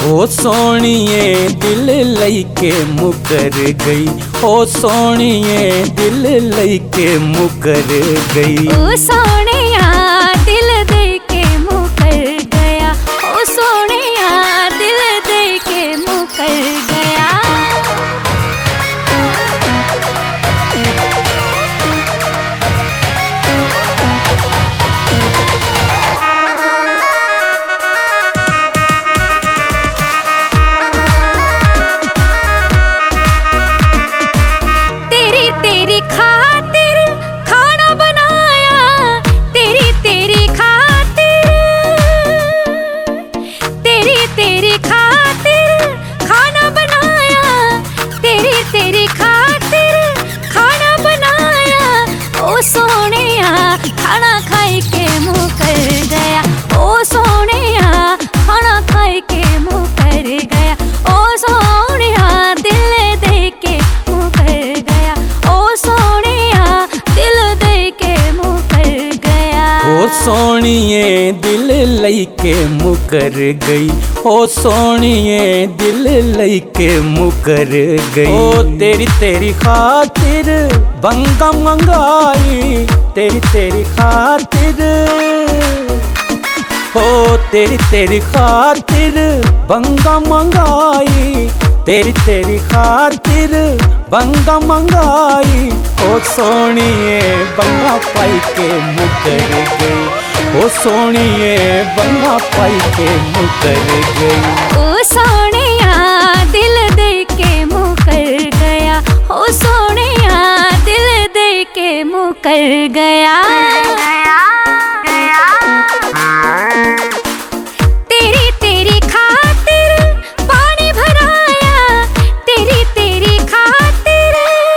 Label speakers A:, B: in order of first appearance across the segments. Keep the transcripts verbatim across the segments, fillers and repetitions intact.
A: ओ सोनिए दिल लईके मुकर गई, ओ सोनिए दिल लईके मुकर गई।
B: ओ सोनिया दिल दे के मुकर गया, ओ सोनिया दिल दे के मुकर गया। तेरी खातिर खाना बनाया, तेरी तेरी खातिर, तेरी तेरी खातिर खाना बनाया, तेरी तेरी खातिर खाना बनाया। ओ सोनिया खाना खाई के मुकर गया, ओ सोनिया खाना खाई के मुकर गया। ओ सोनिया दिल दे के मुकर गया, ओ सोनिया दिल दे के मुकर गया।
A: ओ सोनिए दिल लईके मुकर गई, ओ सोनिए दिल लईके मुकर गई। ओ तेरी तेरी खातिर बंगा मंगाई, तेरी तेरी खातिर, हो तेरी तेरी खातिर बंगा मंगाई, तेरी तेरी खातिर बंगा मंगाई। ओ सोनिए बंगा पाई के मुकर गई, ओ सोनिए बंगा पाई के मुकर गई।
B: ओ सोनिया दिल दे के मुकर गया, ओ सोनिया दिल दे के मुकर गया। तेरी तेरी खातिर पानी भराया, तेरी तेरी खातिर,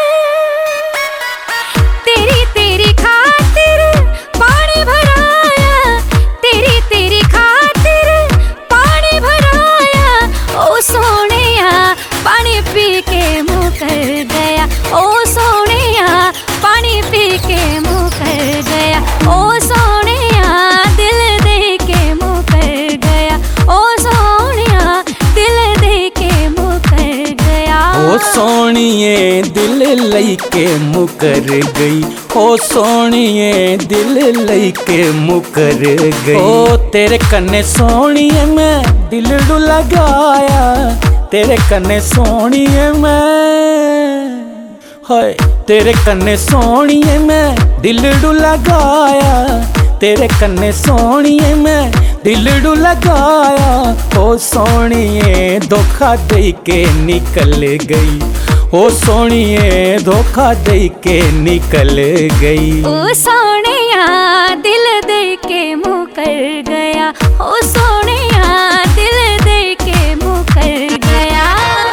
B: तेरी तेरी खातिर पानी भराया, तेरी तेरी खातिर पानी भराया। ओ सोनिया पानी पी के मुकर गया, ओ सोनिया पानी पी के मुकर गया। ओ सोनिया दिल दे के मुकर गया, ओ सोनिया दिल दे के मुकर गया।
A: ओ सोनिए दिल लईके मुकर गई, ओ सोनिए दिल लईके मुकर गई। ओ तेरे कन्ने सोनिए मैं दिल डू लगाया, तेरे कन्ने सोनिए मैं, हाय तेरे कन्ने सोनिए मैं दिल डू लगाया, तेरे कन्ने सोनिए मैं दिल डू लगाया। ओ सोनिए धोखा दे के निकल गई, ओ सोनिए धोखा दे के निकल गई।
B: ओ सोनिया दिल दे के मुकर गया, ओ सोनिया दिल दे के मुकर गया।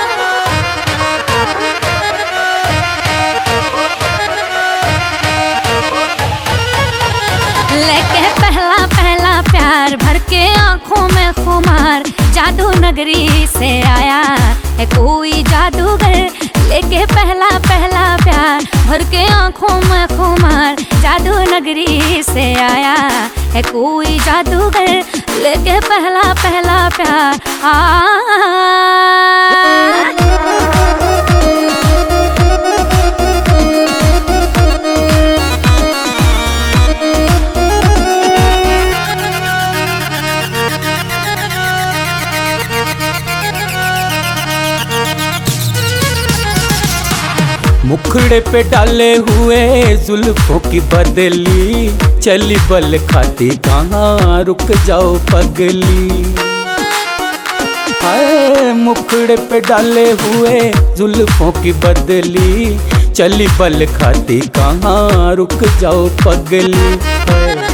B: लेके पहला पहला प्यार भर के आंखों में खुमार, जादू नगरी से आया है कोई जादूगर। लेके पहला पहला प्यार भर के आंखों में खुमार, जादू नगरी से आया है कोई जादूगर। लेके पहला पहला प्यार आ
A: मुखड़े पे डाले हुए जुल्फों की बदली, चली बल खाती कहाँ रुक जाओ पगली। हाय मुखड़े पे डाले हुए जुल्फों की बदली, चली बल खाती कहाँ रुक जाओ पगली।